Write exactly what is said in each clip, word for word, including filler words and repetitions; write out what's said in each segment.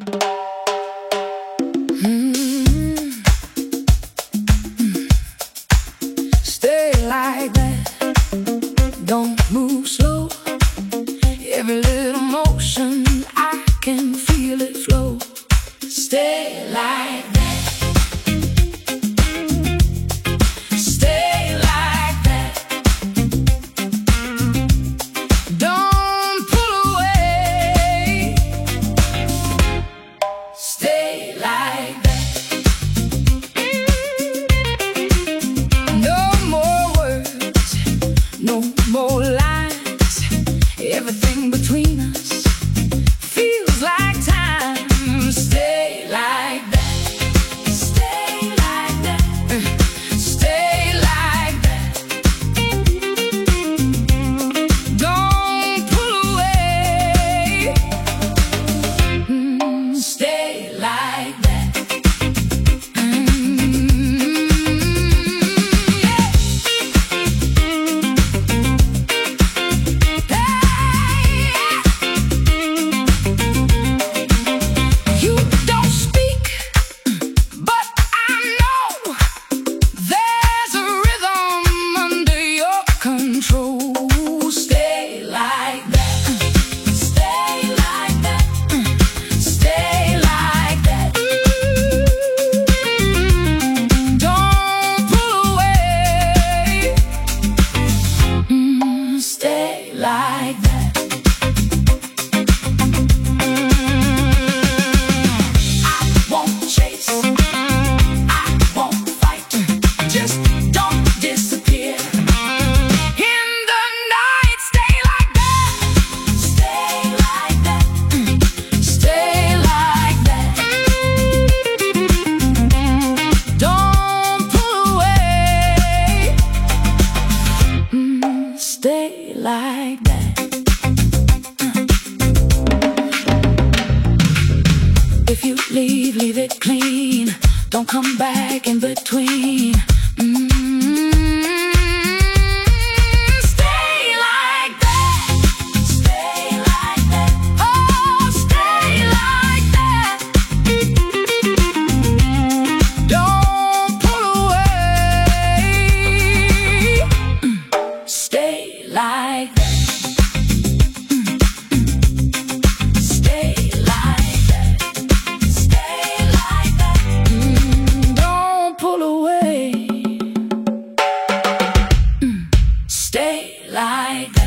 Mm-hmm. Stay like that, don't move slow. Every little motion, I can feel it flow. Stay like that. Stay like that. Don't pull away. Stay like that. No more words, no more lines. Everything between us feels like time. Stay like that. Stay like that. Stay like that. Don't pull away. Mm, stay like that. Mm, yeah. You don't speak, but I know there's a rhythm under your control. Stay like that. Stay like that. Stay like that. Don't pull away. Mm, stay like that. I won't chase, I won't fight. Just don't disappear in the night. Stay like that. Stay like that. Stay like that. Don't pull away. Mm, stay like that. If you leave, leave it clean. Don't come back in between. Mm. Stay like that. Stay like that. Oh, stay like that. Don't pull away. Mm. Stay like that. Stay like that. Stay like that. Mm, don't pull away. Mm, stay like that.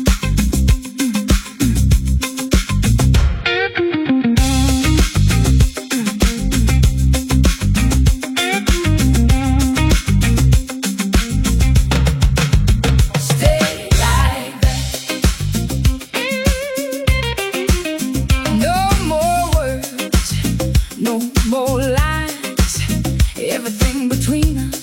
Stay like that. No more words, no more lines. Everything between us